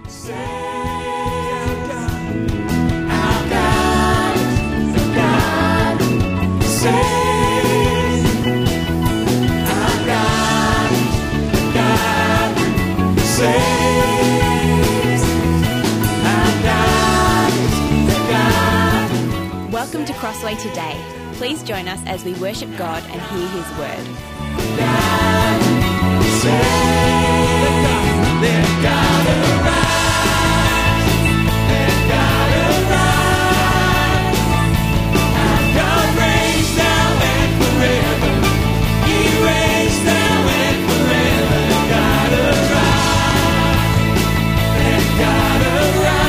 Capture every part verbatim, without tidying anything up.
Welcome to Crossway Today. Please join us as we worship God and hear His word. God, say, let God, let God arise. Let God arise. Our God reigns now and forever. He reigns now and forever. Let God arise. Let God arise.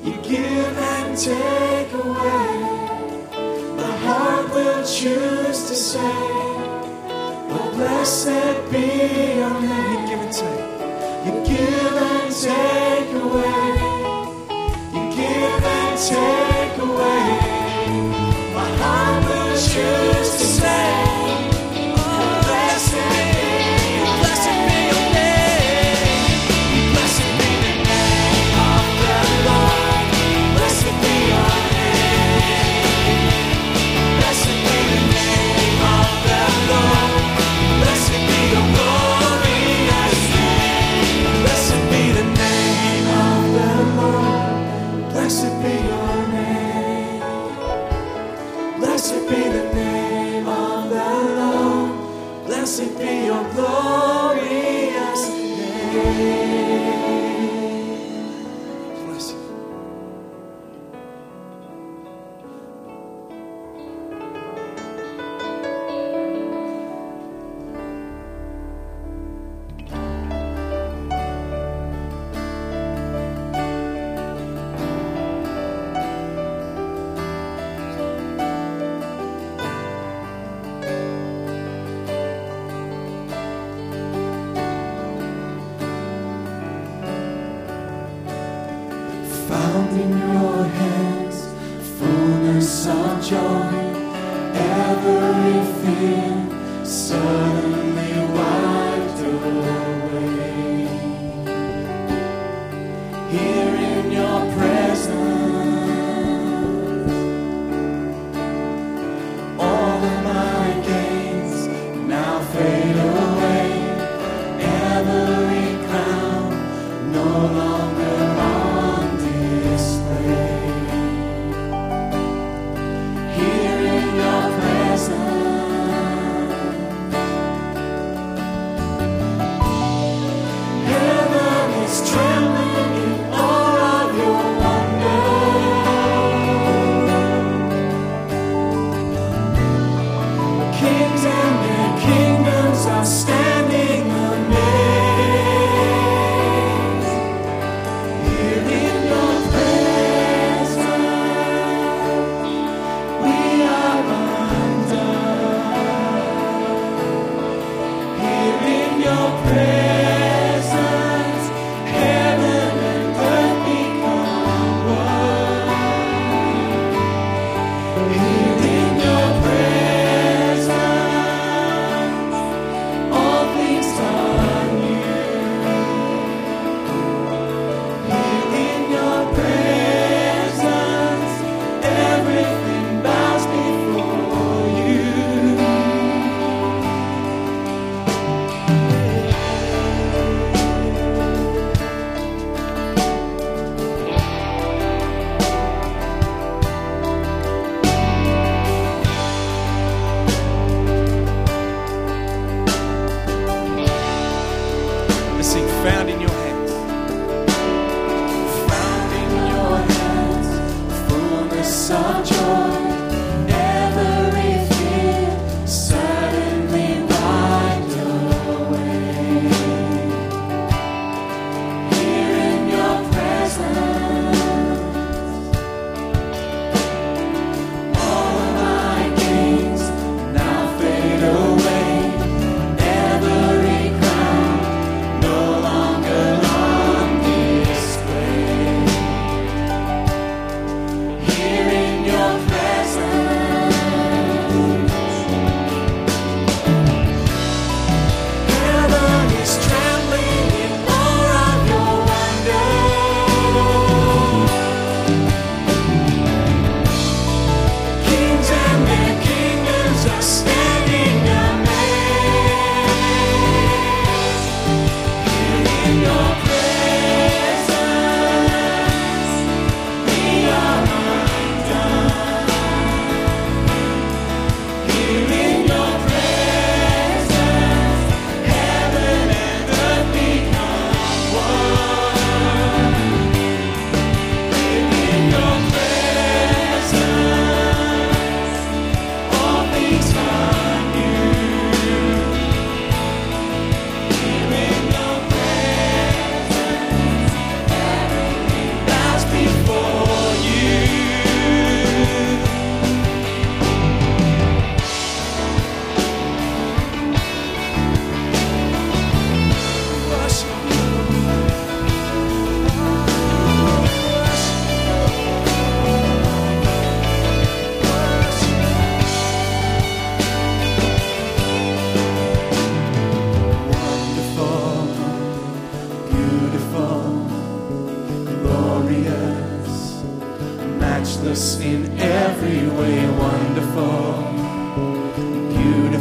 Take away, my heart will choose to say, oh, blessed be your name. You give and take. You give and take away. You give and take away. My heart will choose to say, blessed be your glorious name. Bless you. Found in your hands, fullness of joy, every fear suddenly wiped away. Here in your presence, all of my gains now fade away. Every crown no longer on display. Here in your presence, heaven is trembling in all of your wonder. Kings and their kingdoms are standing amazed. Here in your presence, we are undone. Here in your presence, heaven and earth become one. Here in your presence,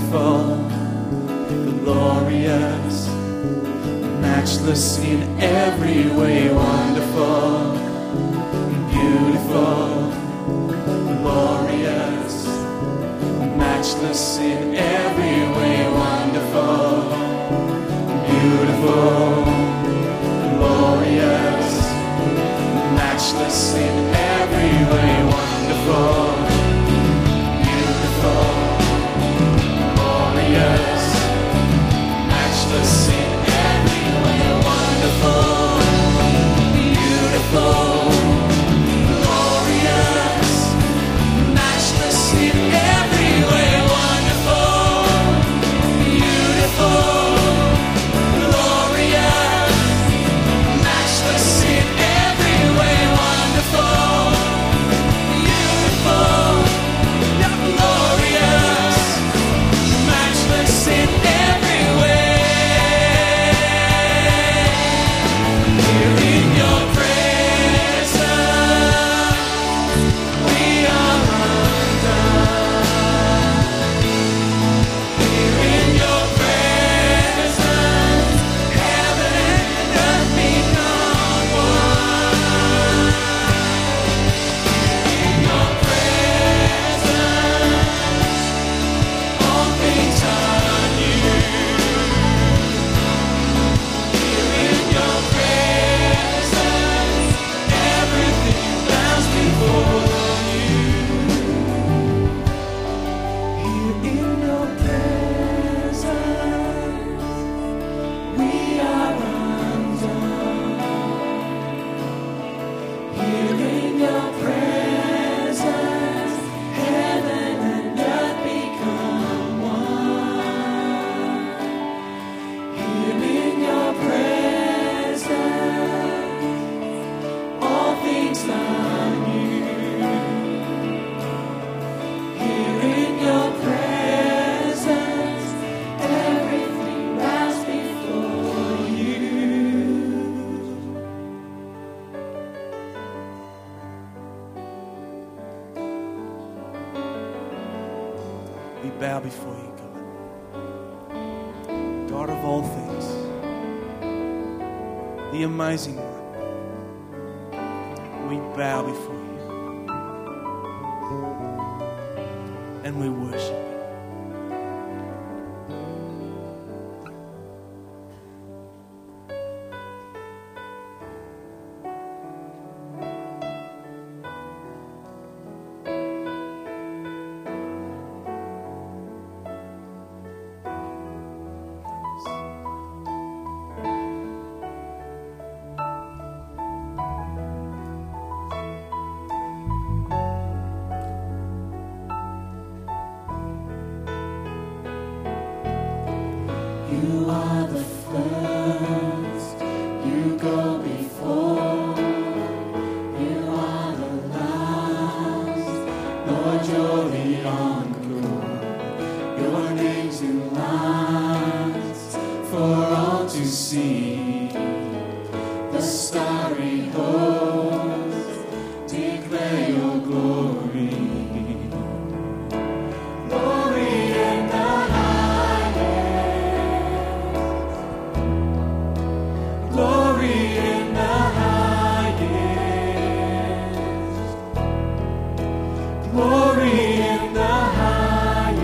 wonderful, glorious, matchless in every way, wonderful, beautiful, glorious, matchless in every way, wonderful, beautiful, glorious, matchless in every way, wonderful, beautiful, glorious, matchless in every way, wonderful, beautiful, glorious, matchless in every way, wonderful, beautiful, glorious, matchless in every way, wonderful, beautiful, glorious, matchless in every way. Here in your presence, we are undone. Here in your presence, heaven and earth become one. In your presence, all things are new. Here in your presence, everything bows before you. Here in your presence, we are undone. Here in your presence, heaven and earth become one. Here in your presence, all things are new. Here in your presence, everything bows before you. We bow before you, God. God of all things, the amazing one. We bow before you and we worship you. You are the first, you go before, you are the last, Lord, you're the encore, your name's in lights for all to see, the starry host declare your glory. Glory in the glory in the highest. Glory in the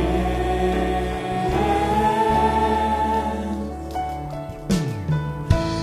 highest.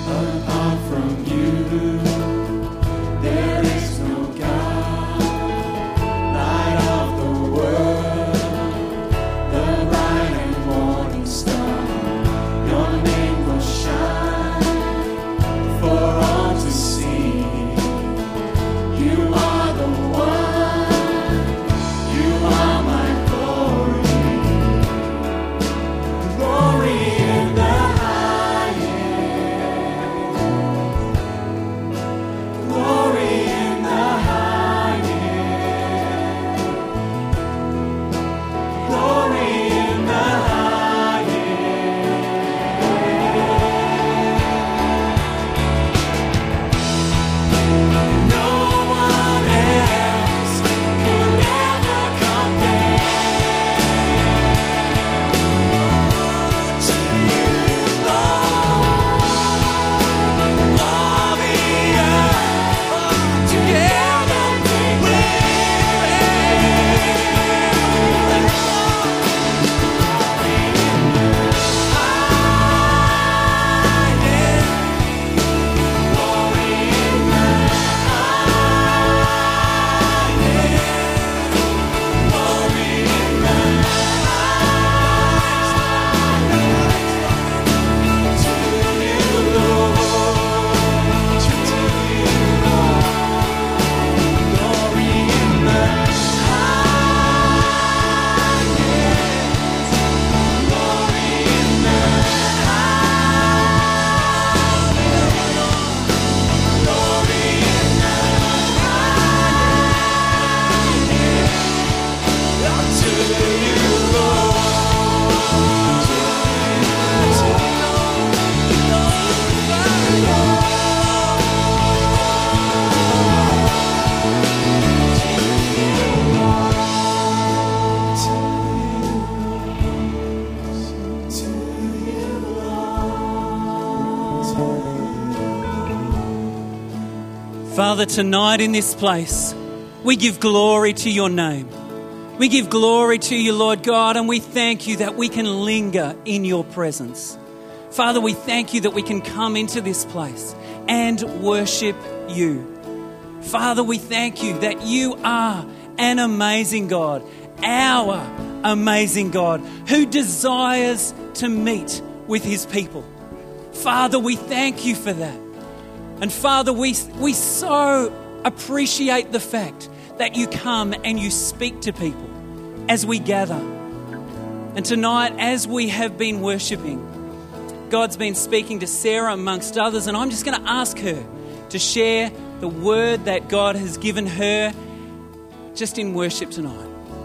Father, tonight in this place, we give glory to your name. We give glory to you, Lord God, and we thank you that we can linger in your presence. Father, we thank you that we can come into this place and worship you. Father, we thank you that you are an amazing God, our amazing God, who desires to meet with his people. Father, we thank you for that. And Father, we, we so appreciate the fact that you come and you speak to people as we gather. And tonight, as we have been worshipping, God's been speaking to Sarah amongst others, and I'm just going to ask her to share the word that God has given her just in worship tonight.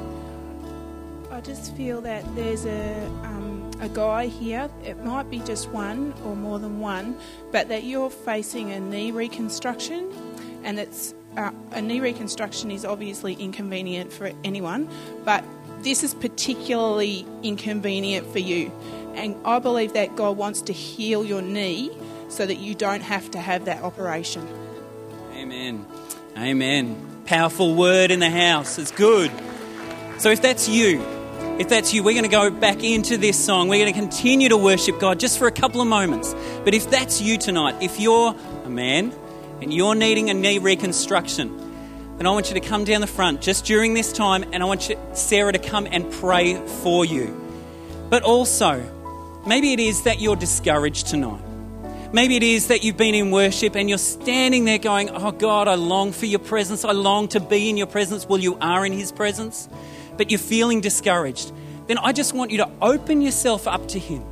I just feel that there's a um, a guy here, it might be just one or more than one, but that you're facing a knee reconstruction, and it's uh, a knee reconstruction is obviously inconvenient for anyone, but this is particularly inconvenient for you. And I believe that God wants to heal your knee so that you don't have to have that operation. Amen. Amen. Powerful word in the house. It's good. So if that's you, if that's you, we're going to go back into this song. We're going to continue to worship God just for a couple of moments. But if that's you tonight, if you're a man and you're needing a knee reconstruction, then I want you to come down the front just during this time, and I want you, Sarah, to come and pray for you. But also, maybe it is that you're discouraged tonight. Maybe it is that you've been in worship and you're standing there going, oh God, I long for your presence. I long to be in your presence. Well, you are in his presence, but you're feeling discouraged. Then I just want you to open yourself up to him.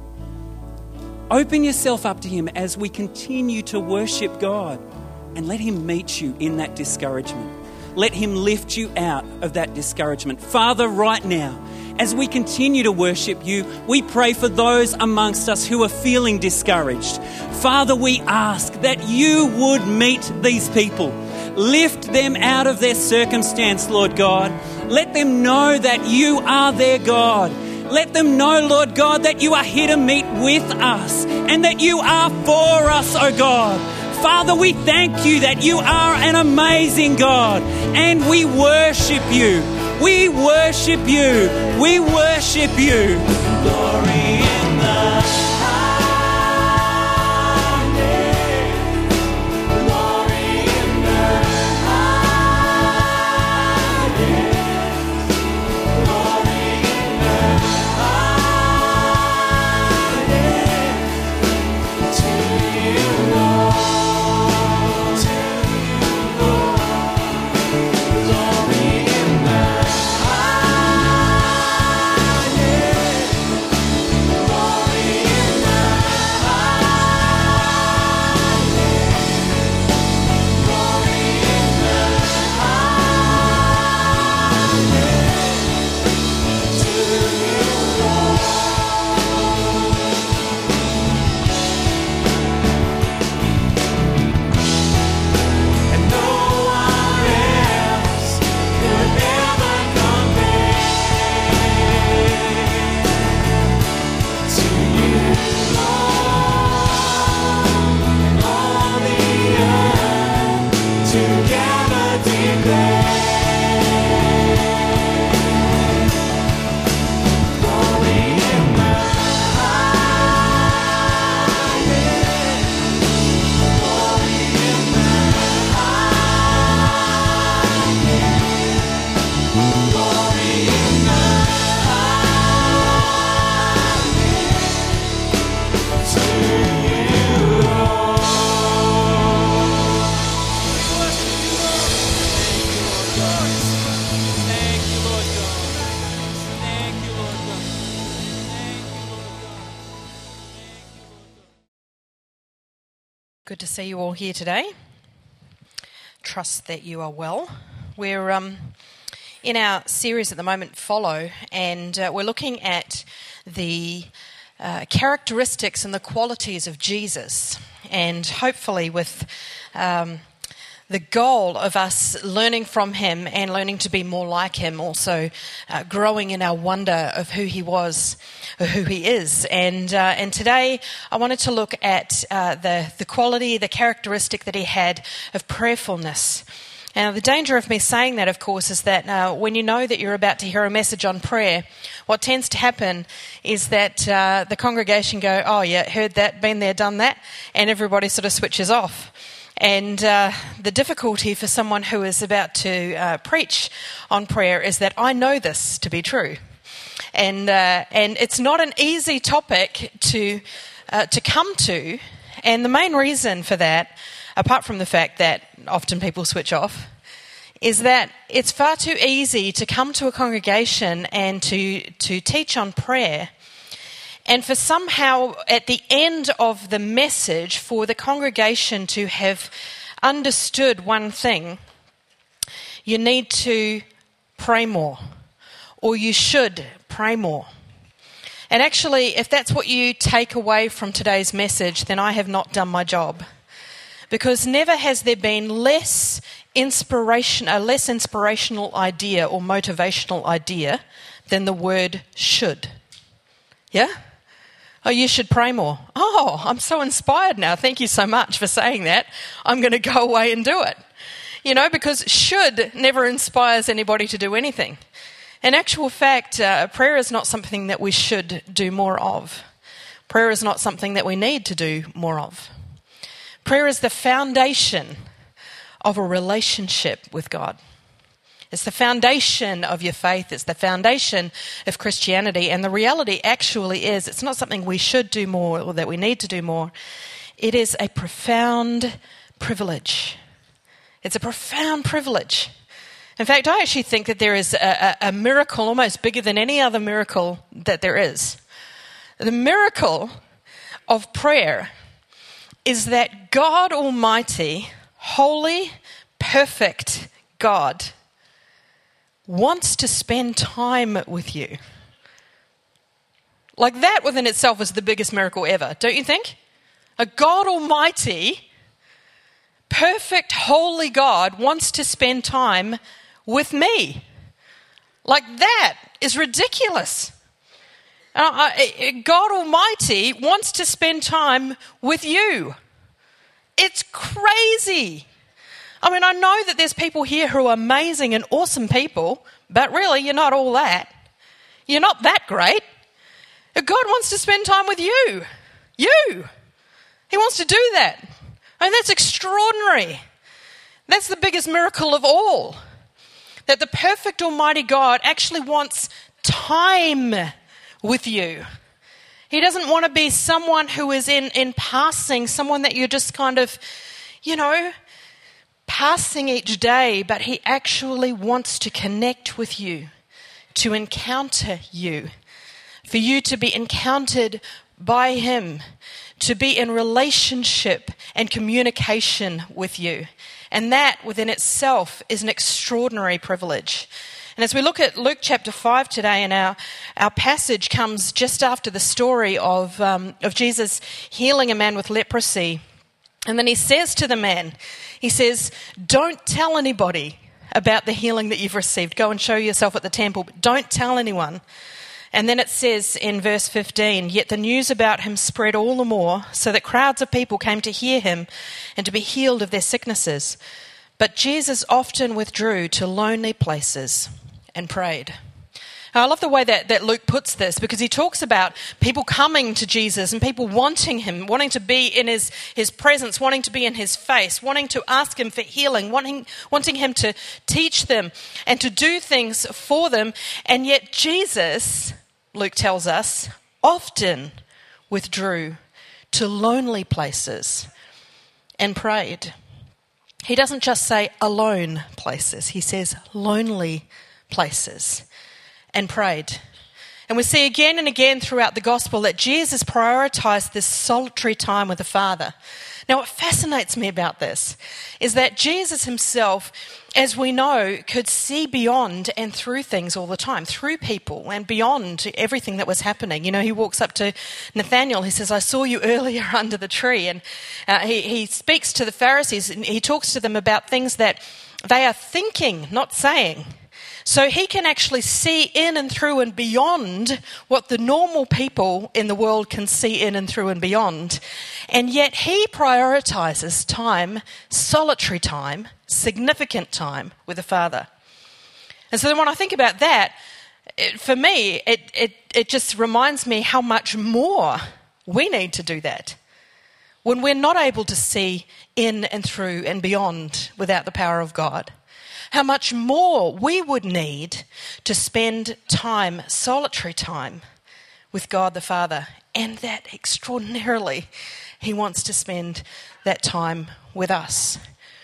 Open yourself up to him as we continue to worship God, and let him meet you in that discouragement. Let him lift you out of that discouragement. Father, right now, as we continue to worship you, we pray for those amongst us who are feeling discouraged. Father, we ask that you would meet these people. Lift them out of their circumstance, Lord God. Let them know that you are their God. Let them know, Lord God, that you are here to meet with us and that you are for us, oh God. Father, we thank you that you are an amazing God, and we worship you. We worship you. We worship you. Glory in the highest. Glory in the highest. Glory in the highest. To you, Lord. To you, Lord. Glory in the Good to see you all here today. Trust that you are well. We're um, in our series at the moment, Follow, and uh, we're looking at the uh, characteristics and the qualities of Jesus, and hopefully with um, the goal of us learning from him and learning to be more like him, also uh, growing in our wonder of who he was, or who he is. And uh, and today I wanted to look at uh, the, the quality, the characteristic that he had of prayerfulness. Now, the danger of me saying that, of course, is that uh, when you know that you're about to hear a message on prayer, what tends to happen is that uh, the congregation go, oh yeah, heard that, been there, done that, and everybody sort of switches off. And uh, the difficulty for someone who is about to uh, preach on prayer is that I know this to be true. And uh, and it's not an easy topic to uh, to come to, and the main reason for that, apart from the fact that often people switch off, is that it's far too easy to come to a congregation and to, to teach on prayer, and for somehow at the end of the message for the congregation to have understood one thing: you need to pray more, or you should pray more. And actually, if that's what you take away from today's message, then I have not done my job. Because never has there been less inspiration, a less inspirational idea or motivational idea than the word should. Yeah? Oh, you should pray more. Oh, I'm so inspired now. Thank you so much for saying that. I'm going to go away and do it. You know, because should never inspires anybody to do anything. In actual fact, uh, prayer is not something that we should do more of. Prayer is not something that we need to do more of. Prayer is the foundation of a relationship with God. It's the foundation of your faith. It's the foundation of Christianity. And the reality actually is it's not something we should do more or that we need to do more. It is a profound privilege. It's a profound privilege. In fact, I actually think that there is a, a, a miracle almost bigger than any other miracle that there is. The miracle of prayer is that God Almighty, holy, perfect God, wants to spend time with you. Like that within itself is the biggest miracle ever, don't you think? A God Almighty, perfect, holy God wants to spend time with me. Like that is ridiculous. Uh, God Almighty wants to spend time with you. It's crazy. I mean, I know that there's people here who are amazing and awesome people, but really you're not all that. You're not that great. God wants to spend time with you. You. He wants to do that. I mean, that's extraordinary. That's the biggest miracle of all. That the perfect Almighty God actually wants time with you. He doesn't want to be someone who is in, in passing, someone that you're just kind of, you know, passing each day, but he actually wants to connect with you, to encounter you, for you to be encountered by him, to be in relationship and communication with you. And that within itself is an extraordinary privilege. And as we look at Luke chapter five today, and our, our passage comes just after the story of, um, of Jesus healing a man with leprosy. And then he says to the man, he says, don't tell anybody about the healing that you've received. Go and show yourself at the temple, but don't tell anyone. And then it says in verse fifteen, yet the news about him spread all the more, so that crowds of people came to hear him and to be healed of their sicknesses. But Jesus often withdrew to lonely places and prayed. Now, I love the way that, that Luke puts this, because he talks about people coming to Jesus and people wanting him, wanting to be in his, his presence, wanting to be in his face, wanting to ask him for healing, wanting, wanting him to teach them and to do things for them. And yet Jesus, Luke tells us, often withdrew to lonely places and prayed. He doesn't just say alone places, he says lonely places and prayed. And we see again and again throughout the gospel that Jesus prioritized this solitary time with the Father. Now, what fascinates me about this is that Jesus himself, as we know, could see beyond and through things all the time, through people and beyond everything that was happening. You know, he walks up to Nathanael, he says, I saw you earlier under the tree. And uh, he, he speaks to the Pharisees and he talks to them about things that they are thinking, not saying. So he can actually see in and through and beyond what the normal people in the world can see in and through and beyond. And yet he prioritizes time, solitary time, significant time with the Father. And so then when I think about that, it, for me, it, it, it just reminds me how much more we need to do that. When we're not able to see in and through and beyond without the power of God. How much more we would need to spend time, solitary time, with God the Father, and that extraordinarily he wants to spend that time with us.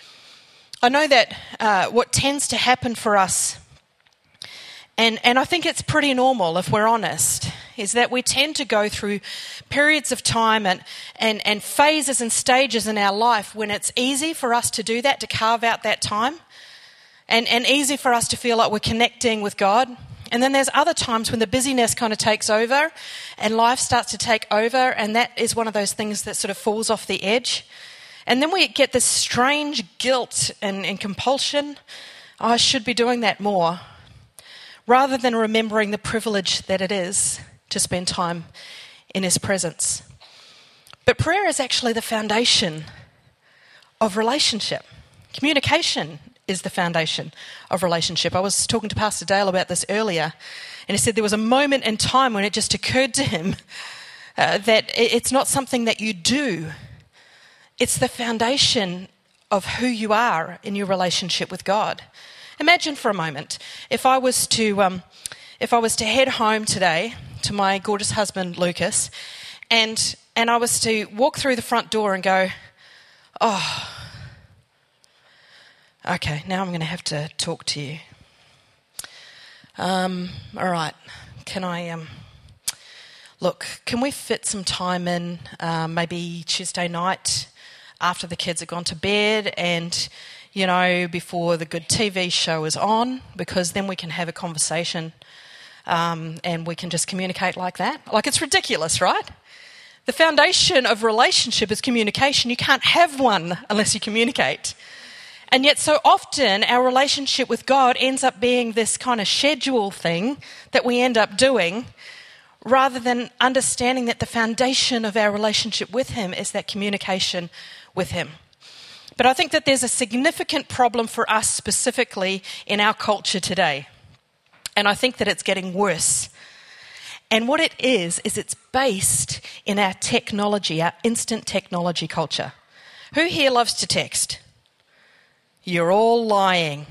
I know that uh, what tends to happen for us, and, and I think it's pretty normal if we're honest, is that we tend to go through periods of time and, and, and phases and stages in our life when it's easy for us to do that, to carve out that time. And, and easy for us to feel like we're connecting with God. And then there's other times when the busyness kind of takes over and life starts to take over, and that is one of those things that sort of falls off the edge. And then we get this strange guilt and, and compulsion. Oh, I should be doing that more, rather than remembering the privilege that it is to spend time in his presence. But prayer is actually the foundation of relationship. Communication is the foundation of relationship. I was talking to Pastor Dale about this earlier, and he said there was a moment in time when it just occurred to him uh, that it's not something that you do. It's the foundation of who you are in your relationship with God. Imagine for a moment if I was to um, if I was to head home today to my gorgeous husband Lucas, and and I was to walk through the front door and go, oh. Okay, now I'm going to have to talk to you. Um, all right, can I, um, look, can we fit some time in, um, maybe Tuesday night after the kids have gone to bed and, you know, before the good T V show is on, because then we can have a conversation um, and we can just communicate like that? Like, it's ridiculous, right? The foundation of relationship is communication. You can't have one unless you communicate. And yet so often our relationship with God ends up being this kind of schedule thing that we end up doing, rather than understanding that the foundation of our relationship with him is that communication with him. But I think that there's a significant problem for us specifically in our culture today. And I think that it's getting worse. And what it is, is it's based in our technology, our instant technology culture. Who here loves to text? You're all lying.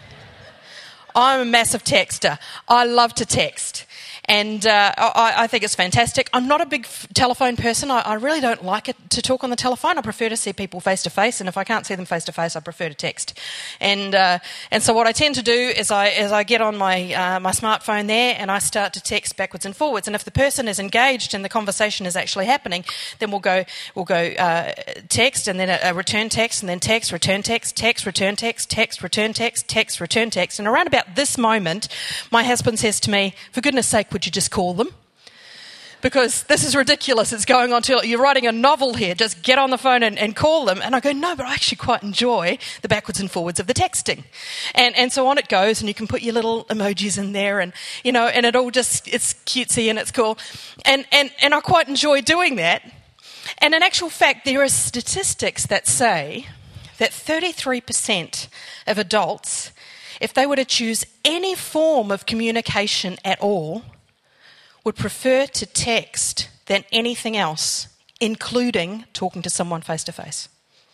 I'm a massive texter. I love to text. And uh, I, I think it's fantastic. I'm not a big f- telephone person. I, I really don't like it to talk on the telephone. I prefer to see people face to face, and if I can't see them face to face, I prefer to text. And uh, and so what I tend to do is I is I get on my uh, my smartphone there and I start to text backwards and forwards. And if the person is engaged and the conversation is actually happening, then we'll go we'll go uh, text and then a, a return text and then text, return text, text, return text, text, return text, text, return text. And around about this moment, my husband says to me, "For goodness sake, would you just call them? Because this is ridiculous. It's going on till you're writing a novel here. Just get on the phone and, and call them." And I go, "No, but I actually quite enjoy the backwards and forwards of the texting." And and so on it goes, and you can put your little emojis in there, and you know, and it all just, it's cutesy and it's cool. And and and I quite enjoy doing that. And in actual fact, there are statistics that say that thirty-three percent of adults, if they were to choose any form of communication at all, would prefer to text than anything else, including talking to someone face to face.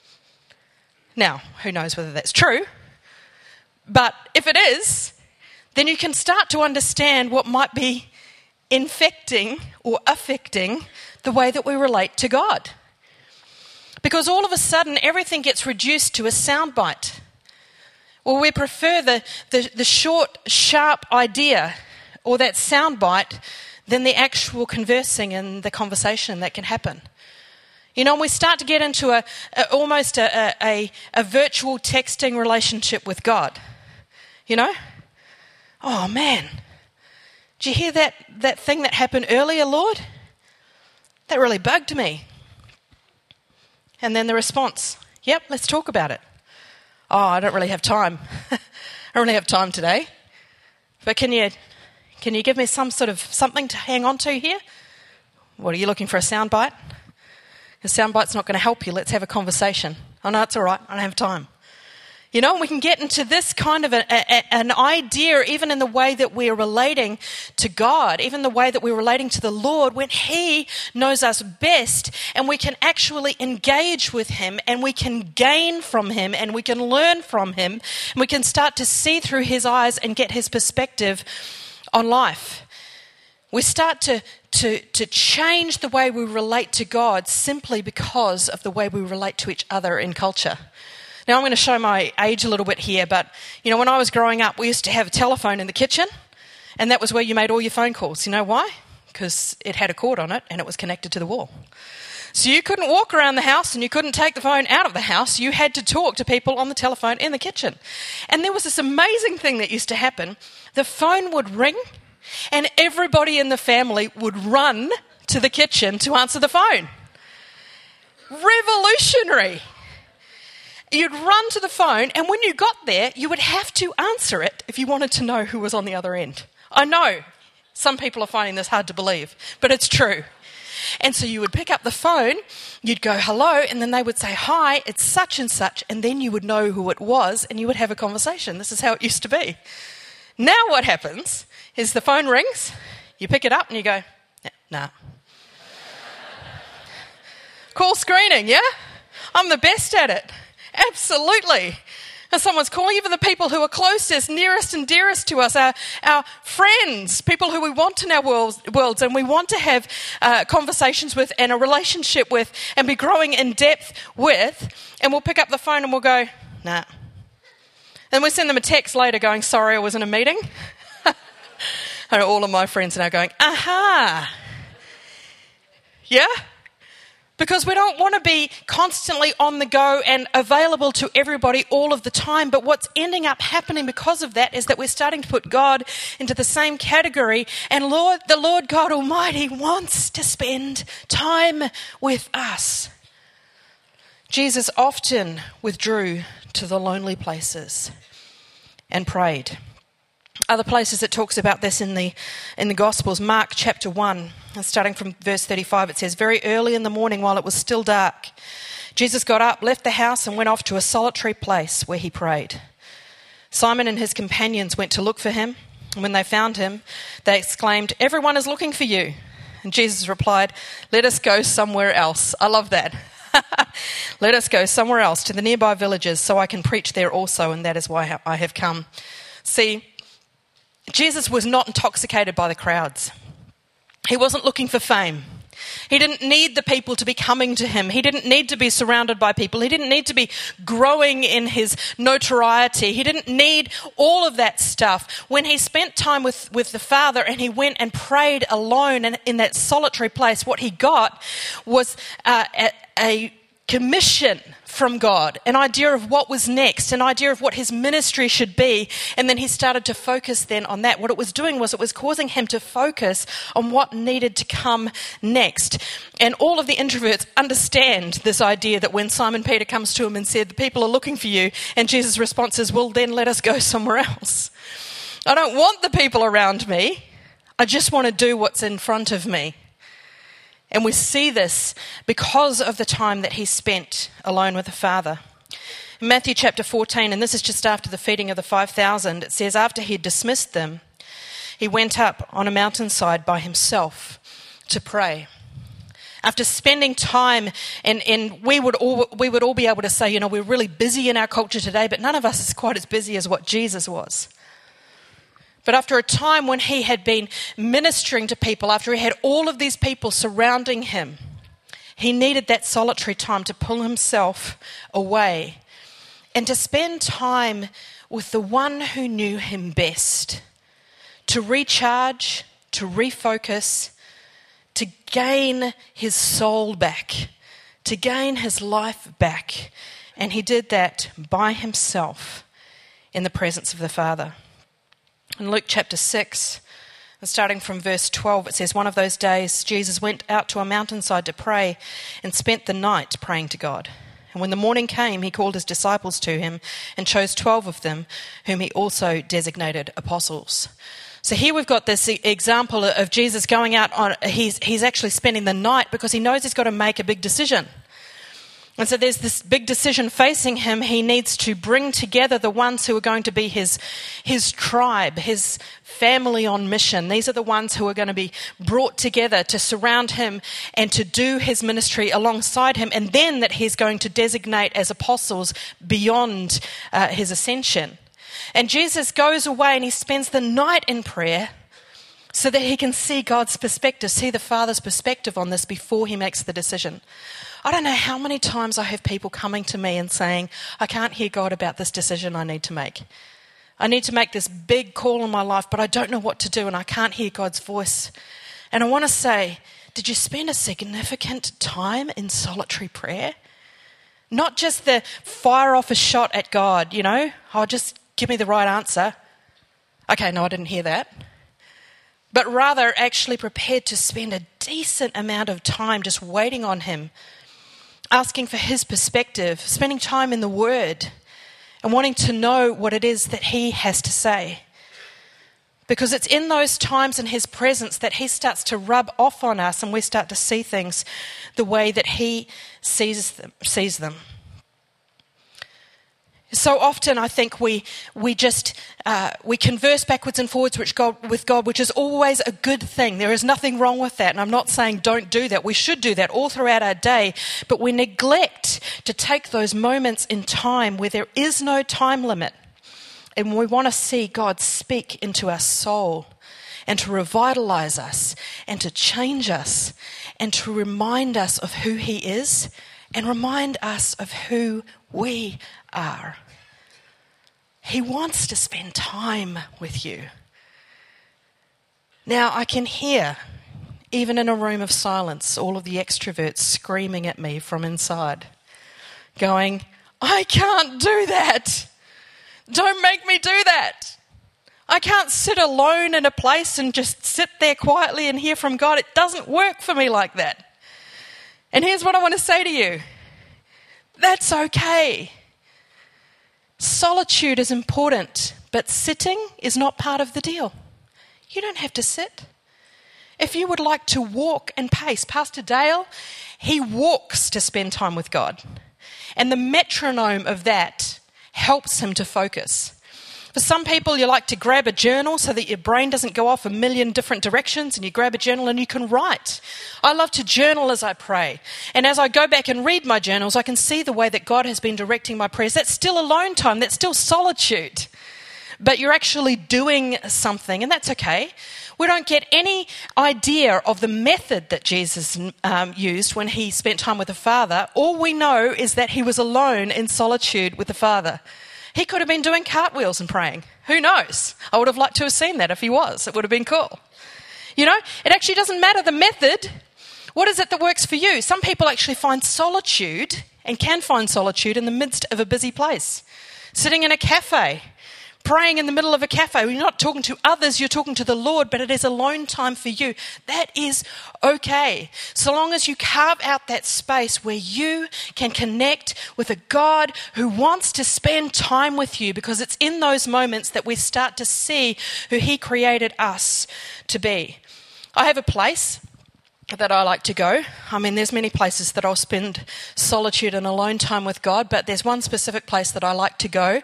Now, who knows whether that's true, but if it is, then you can start to understand what might be infecting or affecting the way that we relate to God. Because all of a sudden, everything gets reduced to a soundbite. Or we prefer the, the, the short, sharp idea or that soundbite than the actual conversing and the conversation that can happen. You know, and we start to get into a, a almost a, a, a virtual texting relationship with God. You know? Oh, man. Did you hear that, that thing that happened earlier, Lord? That really bugged me. And then the response, yep, let's talk about it. Oh, I don't really have time. I don't really have time today. But can you can you give me some sort of something to hang on to here? What, are you looking for a soundbite? A soundbite's not going to help you. Let's have a conversation. Oh, no, it's all right. I don't have time. You know, we can get into this kind of a, a, an idea, even in the way that we're relating to God, even the way that we're relating to the Lord, when He knows us best, and we can actually engage with Him, and we can gain from Him, and we can learn from Him, and we can start to see through His eyes and get His perspective on life. We start to, to, to change the way we relate to God simply because of the way we relate to each other in culture. Now, I'm going to show my age a little bit here, but, you know, when I was growing up, we used to have a telephone in the kitchen, and that was where you made all your phone calls. You know why? Because it had a cord on it, and it was connected to the wall. So you couldn't walk around the house, and you couldn't take the phone out of the house. You had to talk to people on the telephone in the kitchen. And there was this amazing thing that used to happen. The phone would ring, and everybody in the family would run to the kitchen to answer the phone. Revolutionary. You'd run to the phone, and when you got there, you would have to answer it if you wanted to know who was on the other end. I know some people are finding this hard to believe, but it's true. And so you would pick up the phone, you'd go, hello, and then they would say, hi, it's such and such, and then you would know who it was, and you would have a conversation. This is how it used to be. Now what happens is the phone rings, you pick it up, and you go, nah. Call screening, yeah? I'm the best at it. Absolutely. And someone's calling, even the people who are closest, nearest and dearest to us, our, our friends, people who we want in our worlds, worlds and we want to have uh, conversations with and a relationship with and be growing in depth with, and we'll pick up the phone and we'll go, nah. Then we send them a text later going, sorry, I was in a meeting. I know all of my friends are now going, aha. Yeah? Because we don't want to be constantly on the go and available to everybody all of the time. But what's ending up happening because of that is that we're starting to put God into the same category. And Lord, the Lord God Almighty wants to spend time with us. Jesus often withdrew to the lonely places and prayed. Other places it talks about this in the in the Gospels. Mark chapter one, and starting from verse thirty-five, it says, very early in the morning while it was still dark, Jesus got up, left the house and went off to a solitary place where he prayed. Simon and his companions went to look for him, and when they found him, they exclaimed, everyone is looking for you. And Jesus replied, let us go somewhere else. I love that. Let us go somewhere else to the nearby villages so I can preach there also, and that is why I have come. See, Jesus was not intoxicated by the crowds. He wasn't looking for fame. He didn't need the people to be coming to him. He didn't need to be surrounded by people. He didn't need to be growing in his notoriety. He didn't need all of that stuff. When he spent time with, with the Father and he went and prayed alone and in that solitary place, what he got was uh, a, a commission from God, an idea of what was next, an idea of what his ministry should be, and then he started to focus then on that. What it was doing was it was causing him to focus on what needed to come next. And all of the introverts understand this idea that when Simon Peter comes to him and said, the people are looking for you, and Jesus' response is, well, then let us go somewhere else. I don't want the people around me. I just want to do what's in front of me. And we see this because of the time that he spent alone with the Father. In Matthew chapter fourteen, and this is just after the feeding of the five thousand, it says, after he had dismissed them, he went up on a mountainside by himself to pray. After spending time, and, and we would all we would all be able to say, you know, we're really busy in our culture today, but none of us is quite as busy as what Jesus was. But after a time when he had been ministering to people, after he had all of these people surrounding him, he needed that solitary time to pull himself away and to spend time with the one who knew him best, to recharge, to refocus, to gain his soul back, to gain his life back. And he did that by himself in the presence of the Father. In Luke chapter six, starting from verse twelve, it says, "One of those days Jesus went out to a mountainside to pray and spent the night praying to God. And when the morning came, he called his disciples to him and chose twelve of them, whom he also designated apostles." So here we've got this example of Jesus going out on, he's, he's actually spending the night because he knows he's got to make a big decision. And so there's this big decision facing him. He needs to bring together the ones who are going to be his, his tribe, his family on mission. These are the ones who are going to be brought together to surround him and to do his ministry alongside him, and then that he's going to designate as apostles beyond uh, his ascension. And Jesus goes away and he spends the night in prayer so that he can see God's perspective, see the Father's perspective on this before he makes the decision. I don't know how many times I have people coming to me and saying, I can't hear God about this decision I need to make. I need to make this big call in my life, but I don't know what to do and I can't hear God's voice. And I want to say, did you spend a significant time in solitary prayer? Not just the fire off a shot at God, you know, oh, just give me the right answer. Okay, no, I didn't hear that. But rather actually prepared to spend a decent amount of time just waiting on him, asking for his perspective, spending time in the Word, and wanting to know what it is that he has to say. Because it's in those times in his presence that he starts to rub off on us and we start to see things the way that he sees them. Sees them. So often I think we we just uh, we converse backwards and forwards with God, with God, which is always a good thing. There is nothing wrong with that. And I'm not saying don't do that. We should do that all throughout our day. But we neglect to take those moments in time where there is no time limit. And we want to see God speak into our soul and to revitalize us and to change us and to remind us of who he is and remind us of who we are. He wants to spend time with you. Now, I can hear, even in a room of silence, all of the extroverts screaming at me from inside, going, I can't do that. Don't make me do that. I can't sit alone in a place and just sit there quietly and hear from God. It doesn't work for me like that. And here's what I want to say to you. That's okay. Solitude is important, but sitting is not part of the deal. You don't have to sit. If you would like to walk and pace, Pastor Dale, he walks to spend time with God. And the metronome of that helps him to focus. For some people, you like to grab a journal so that your brain doesn't go off a million different directions, and you grab a journal and you can write. I love to journal as I pray. And as I go back and read my journals, I can see the way that God has been directing my prayers. That's still alone time. That's still solitude. But you're actually doing something, and that's okay. We don't get any idea of the method that Jesus um, used when he spent time with the Father. All we know is that he was alone in solitude with the Father. He could have been doing cartwheels and praying. Who knows? I would have liked to have seen that if he was. It would have been cool. You know, it actually doesn't matter the method. What is it that works for you? Some people actually find solitude and can find solitude in the midst of a busy place. Sitting in a cafe, praying in the middle of a cafe. You're not talking to others, you're talking to the Lord, but it is alone time for you. That is okay. So long as you carve out that space where you can connect with a God who wants to spend time with you, because it's in those moments that we start to see who he created us to be. I have a place that I like to go. I mean, there's many places that I'll spend solitude and alone time with God, but there's one specific place that I like to go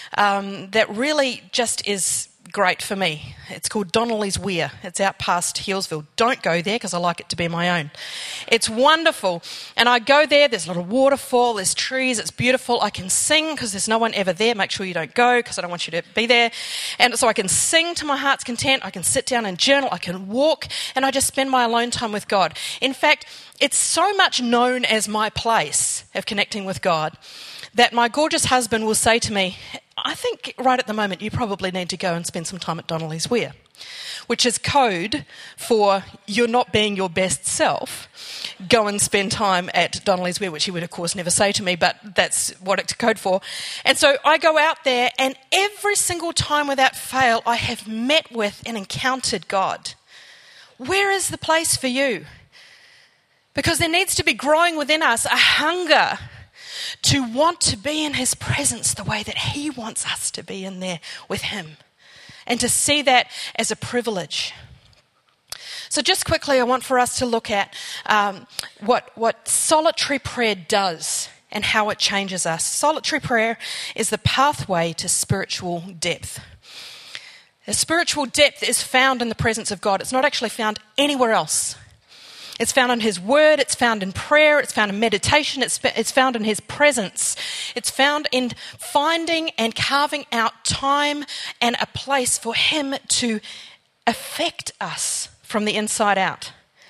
um, that really just is great for me. It's called Donnelly's Weir. It's out past Healesville. Don't go there because I like it to be my own. It's wonderful. And I go there, there's a little waterfall, there's trees, it's beautiful. I can sing because there's no one ever there. Make sure you don't go because I don't want you to be there. And so I can sing to my heart's content. I can sit down and journal. I can walk, and I just spend my alone time with God. In fact, it's so much known as my place of connecting with God that my gorgeous husband will say to me, I think right at the moment you probably need to go and spend some time at Donnelly's Weir, which is code for you're not being your best self. Go and spend time at Donnelly's Weir, which he would of course never say to me, but that's what it's code for. And so I go out there, and every single time without fail I have met with and encountered God. Where is the place for you? Because there needs to be growing within us a hunger to want to be in his presence the way that he wants us to be in there with him, and to see that as a privilege. So just quickly, I want for us to look at um, what, what solitary prayer does and how it changes us. Solitary prayer is the pathway to spiritual depth. The spiritual depth is found in the presence of God. It's not actually found anywhere else. It's found in his word, it's found in prayer, it's found in meditation, it's, it's found in his presence. It's found in finding and carving out time and a place for him to affect us from the inside out.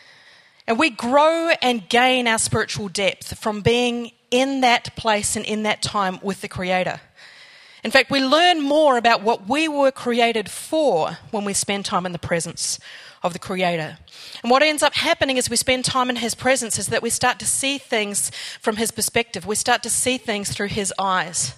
And we grow and gain our spiritual depth from being in that place and in that time with the Creator. In fact, we learn more about what we were created for when we spend time in the presence of the Creator. And what ends up happening as we spend time in his presence is that we start to see things from his perspective. We start to see things through his eyes.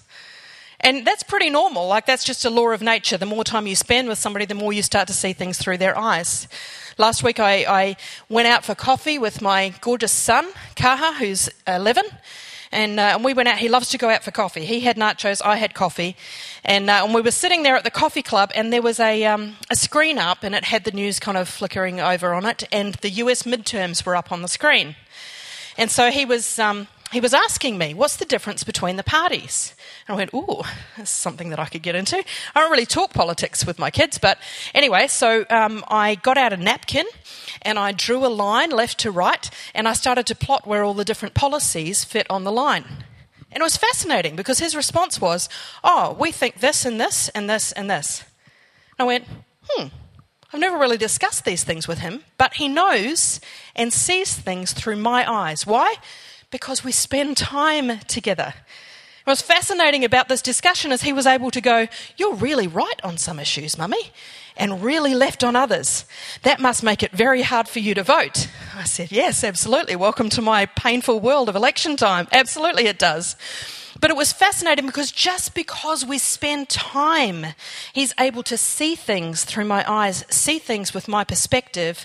And that's pretty normal. Like, that's just a law of nature. The more time you spend with somebody, the more you start to see things through their eyes. Last week I, I went out for coffee with my gorgeous son, Kaha, who's eleven. And, uh, and we went out. He loves to go out for coffee. He had nachos, I had coffee. And, uh, and we were sitting there at the coffee club, and there was a, um, a screen up, and it had the news kind of flickering over on it, and the U S midterms were up on the screen. And so he was... Um, He was asking me, what's the difference between the parties? And I went, ooh, that's something that I could get into. I don't really talk politics with my kids, but anyway, so um, I got out a napkin and I drew a line left to right, and I started to plot where all the different policies fit on the line. And it was fascinating because his response was, oh, we think this and this and this and this. And I went, hmm, I've never really discussed these things with him, but he knows and sees things through my eyes. Why? Because we spend time together. What's fascinating about this discussion is he was able to go, you're really right on some issues, Mummy, and really left on others. That must make it very hard for you to vote. I said, yes, absolutely. Welcome to my painful world of election time. Absolutely it does. But it was fascinating because just because we spend time, he's able to see things through my eyes, see things with my perspective.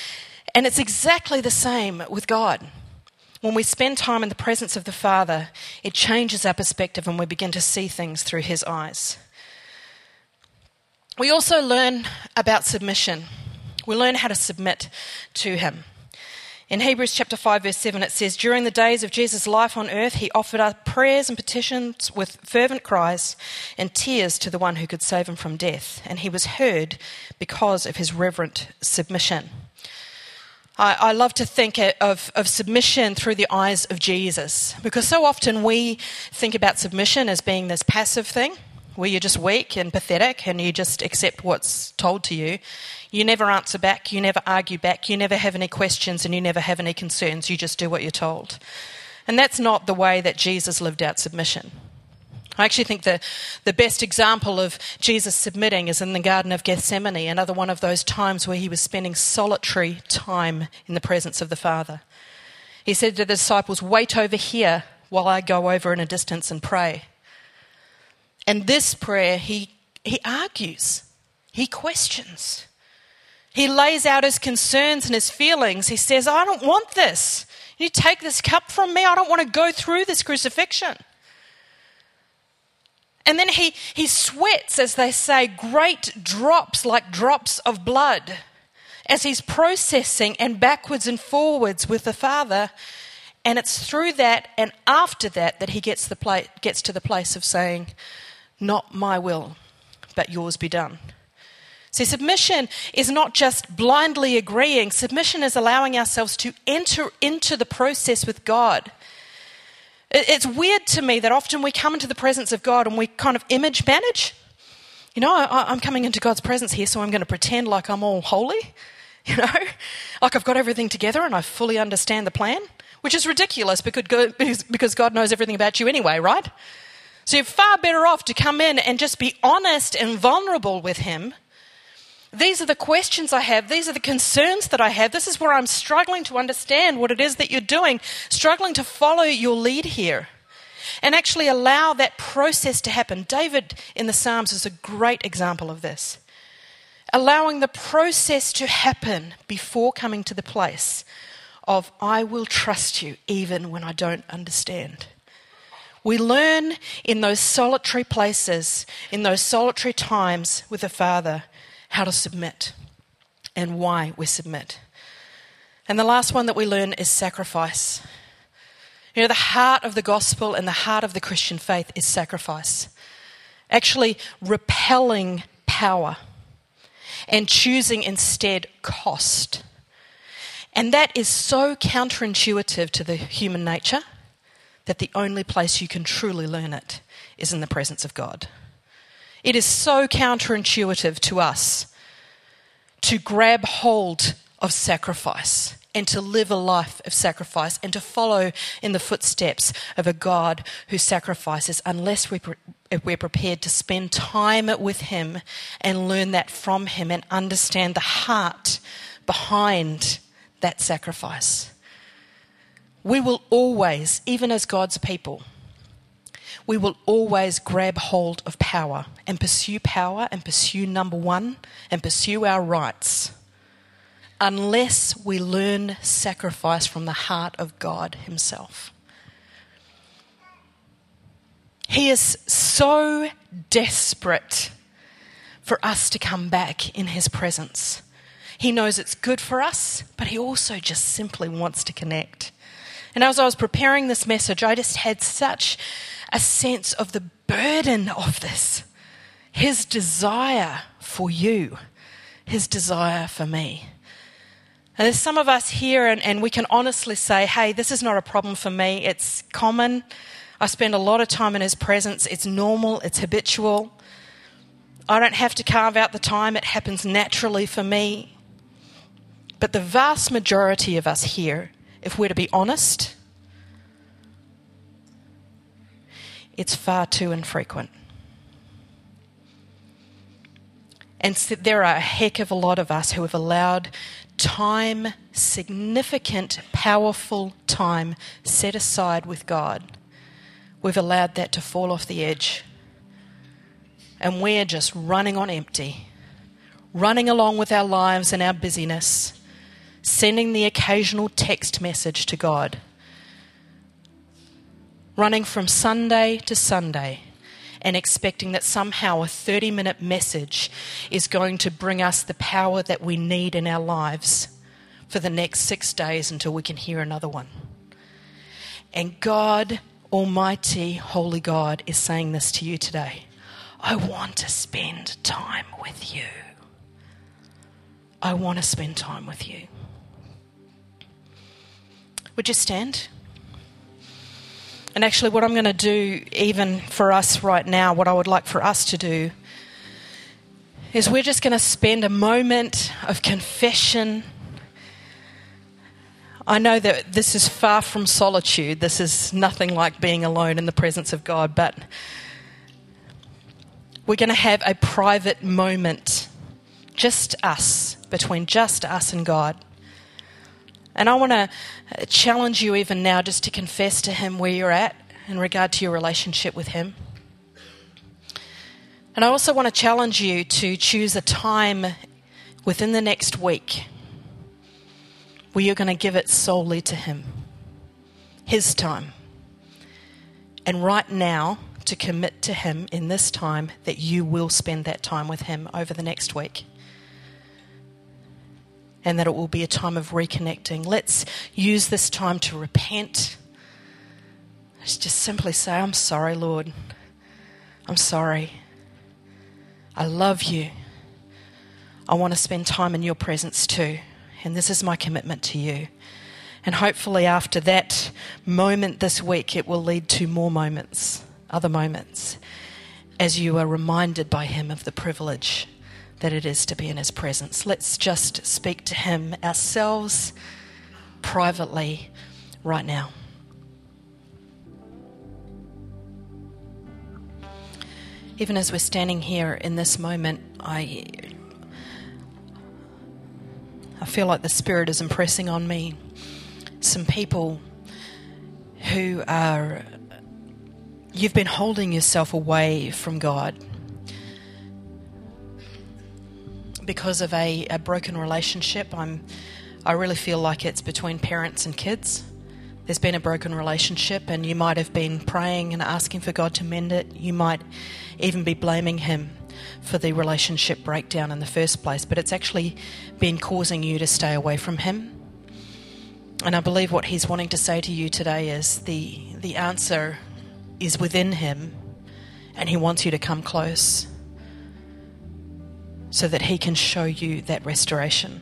And it's exactly the same with God. When we spend time in the presence of the Father, it changes our perspective and we begin to see things through his eyes. We also learn about submission. We learn how to submit to him. In Hebrews chapter five, verse seven, it says, during the days of Jesus' life on earth, he offered up prayers and petitions with fervent cries and tears to the one who could save him from death. And he was heard because of his reverent submission. I, I love to think of, of submission through the eyes of Jesus, because so often we think about submission as being this passive thing where you're just weak and pathetic and you just accept what's told to you. You never answer back, you never argue back, you never have any questions, and you never have any concerns. You just do what you're told. And that's not the way that Jesus lived out submission. I actually think the, the best example of Jesus submitting is in the Garden of Gethsemane, another one of those times where he was spending solitary time in the presence of the Father. He said to the disciples, wait over here while I go over in a distance and pray. And this prayer, he, he argues, he questions. He lays out his concerns and his feelings. He says, I don't want this. You take this cup from me. I don't want to go through this crucifixion. And then he, he sweats, as they say, great drops like drops of blood as he's processing and backwards and forwards with the Father. And it's through that and after that that he gets, the pla- gets to the place of saying, not my will, but yours be done. See, submission is not just blindly agreeing. Submission is allowing ourselves to enter into the process with God. It's weird to me that often we come into the presence of God and we kind of image manage. You know, I, I'm coming into God's presence here, so I'm going to pretend like I'm all holy, you know, like I've got everything together and I fully understand the plan, which is ridiculous because God knows everything about you anyway, right? So you're far better off to come in and just be honest and vulnerable with him. These are the questions I have. These are the concerns that I have. This is where I'm struggling to understand what it is that you're doing, struggling to follow your lead here, and actually allow that process to happen. David in the Psalms is a great example of this. Allowing the process to happen before coming to the place of, I will trust you even when I don't understand. We learn in those solitary places, in those solitary times with the Father, how to submit and why we submit. And the last one that we learn is sacrifice. You know, the heart of the gospel and the heart of the Christian faith is sacrifice. Actually repelling power and choosing instead cost. And that is so counterintuitive to the human nature that the only place you can truly learn it is in the presence of God. It is so counterintuitive to us to grab hold of sacrifice and to live a life of sacrifice and to follow in the footsteps of a God who sacrifices unless we pre- if we're prepared to spend time with him and learn that from him and understand the heart behind that sacrifice. We will always, even as God's people, we will always grab hold of power and pursue power and pursue number one and pursue our rights unless we learn sacrifice from the heart of God himself. He is so desperate for us to come back in his presence. He knows it's good for us, but he also just simply wants to connect. And as I was preparing this message, I just had such a sense of the burden of this. His desire for you, his desire for me. And there's some of us here and, and we can honestly say, hey, this is not a problem for me. It's common. I spend a lot of time in his presence. It's normal. It's habitual. I don't have to carve out the time. It happens naturally for me. But the vast majority of us here, if we're to be honest, it's far too infrequent. And so there are a heck of a lot of us who have allowed time, significant, powerful time set aside with God. We've allowed that to fall off the edge. And we're just running on empty, running along with our lives and our busyness, sending the occasional text message to God, running from Sunday to Sunday and expecting that somehow a thirty-minute message is going to bring us the power that we need in our lives for the next six days until we can hear another one. And God, Almighty, Holy God, is saying this to you today. I want to spend time with you. I want to spend time with you. Would you stand? And actually what I'm going to do, even for us right now, what I would like for us to do is we're just going to spend a moment of confession. I know that this is far from solitude. This is nothing like being alone in the presence of God, but we're going to have a private moment, just us, between just us and God. And I want to challenge you even now just to confess to him where you're at in regard to your relationship with him. And I also want to challenge you to choose a time within the next week where you're going to give it solely to him, his time. And right now, to commit to him in this time that you will spend that time with him over the next week. And that it will be a time of reconnecting. Let's use this time to repent. Let's just simply say, I'm sorry, Lord. I'm sorry. I love you. I want to spend time in your presence too. And this is my commitment to you. And hopefully after that moment this week, it will lead to more moments, other moments, as you are reminded by him of the privilege that it is to be in his presence. Let's just speak to him ourselves privately right now. Even as we're standing here in this moment, I I feel like the Spirit is impressing on me some people who are, you've been holding yourself away from God because of a, a broken relationship. I'm, I really feel like it's between parents and kids. There's been a broken relationship, and you might have been praying and asking for God to mend it. You might even be blaming Him for the relationship breakdown in the first place, but it's actually been causing you to stay away from Him. And I believe what He's wanting to say to you today is the, the answer is within Him, and He wants you to come close so that He can show you that restoration.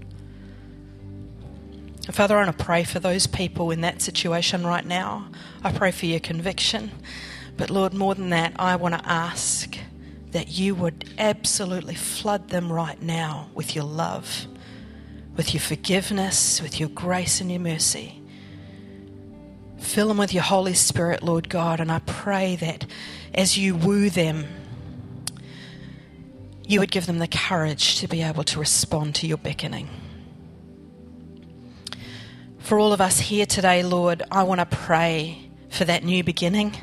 Father, I want to pray for those people in that situation right now. I pray for your conviction. But Lord, more than that, I want to ask that you would absolutely flood them right now with your love, with your forgiveness, with your grace and your mercy. Fill them with your Holy Spirit, Lord God, and I pray that as you woo them, you would give them the courage to be able to respond to your beckoning. For all of us here today, Lord, I want to pray for that new beginning.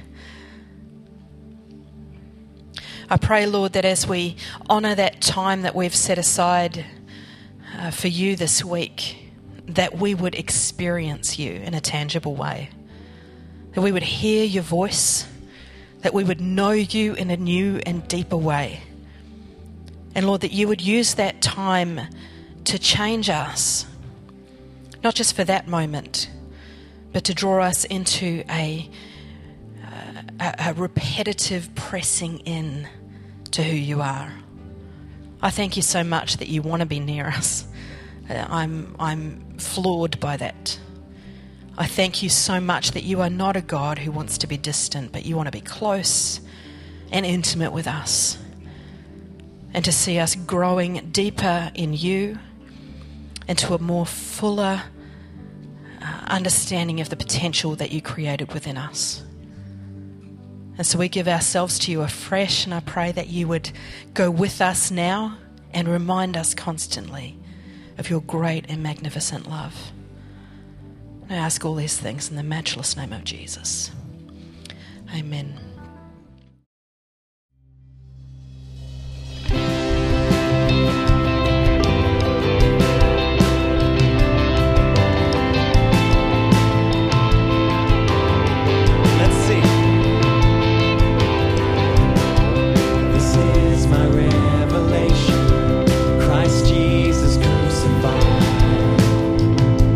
I pray, Lord, that as we honour that time that we've set aside uh, for you this week, that we would experience you in a tangible way, that we would hear your voice, that we would know you in a new and deeper way. And Lord, that you would use that time to change us, not just for that moment, but to draw us into a, a, a repetitive pressing in to who you are. I thank you so much that you want to be near us. Uh, I'm, I'm floored by that. I thank you so much that you are not a God who wants to be distant, but you want to be close and intimate with us, and to see us growing deeper in you and to a more fuller uh, understanding of the potential that you created within us. And so we give ourselves to you afresh, and I pray that you would go with us now and remind us constantly of your great and magnificent love. And I ask all these things in the matchless name of Jesus. Amen.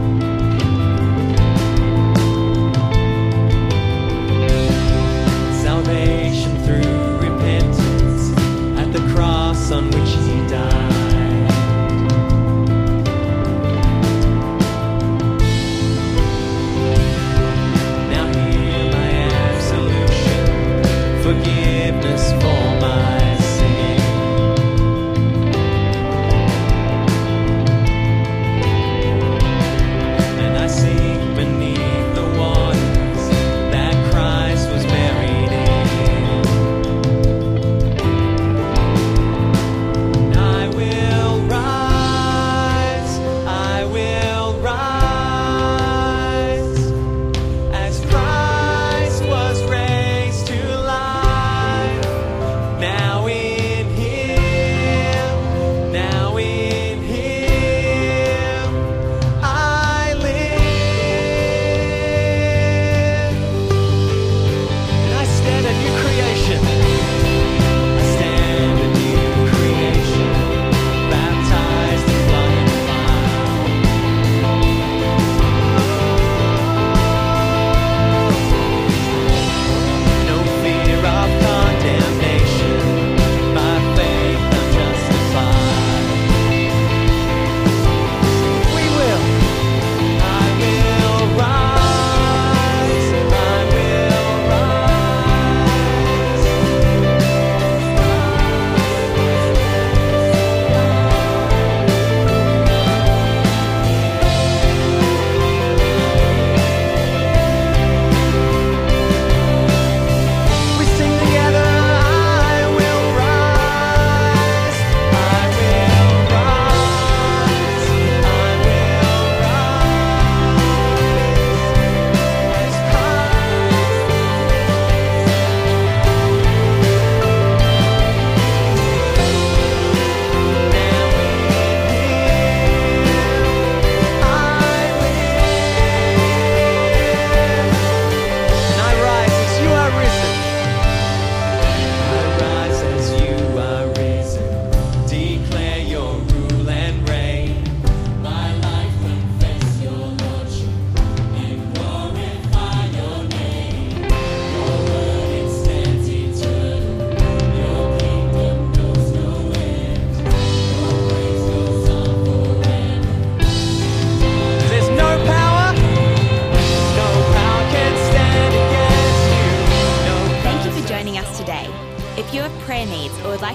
Sound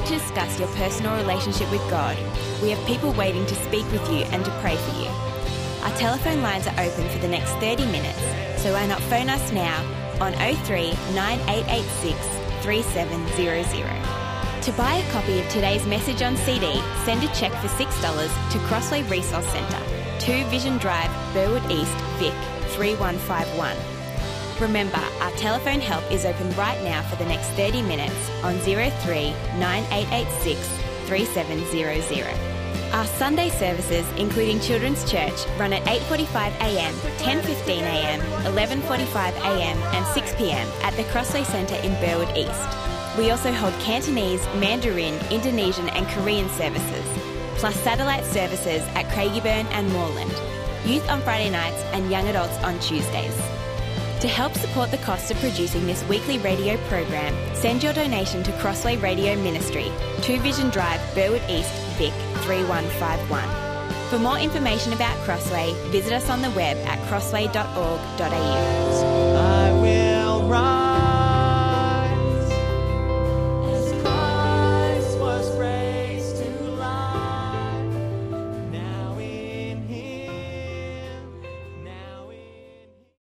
to discuss your personal relationship with God, we have people waiting to speak with you and to pray for you. Our telephone lines are open for the next thirty minutes, so why not phone us now on oh three nine eight eight six three seven zero zero. To buy a copy of today's message on C D, send a cheque for six dollars to Crossway Resource Centre, two Vision Drive, Burwood East, Vic, three one five one. Remember, our telephone help is open right now for the next thirty minutes on oh three nine eight eight six three seven zero zero. Our Sunday services, including Children's Church, run at eight forty-five a m, ten fifteen a m, eleven forty-five a m and six p m at the Crossway Centre in Burwood East. We also hold Cantonese, Mandarin, Indonesian and Korean services, plus satellite services at Craigieburn and Moreland, youth on Friday nights and young adults on Tuesdays. To help support the cost of producing this weekly radio program, send your donation to Crossway Radio Ministry, two Vision Drive, Burwood East, Vic, three one five one. For more information about Crossway, visit us on the web at crossway dot org dot a u. I will rise.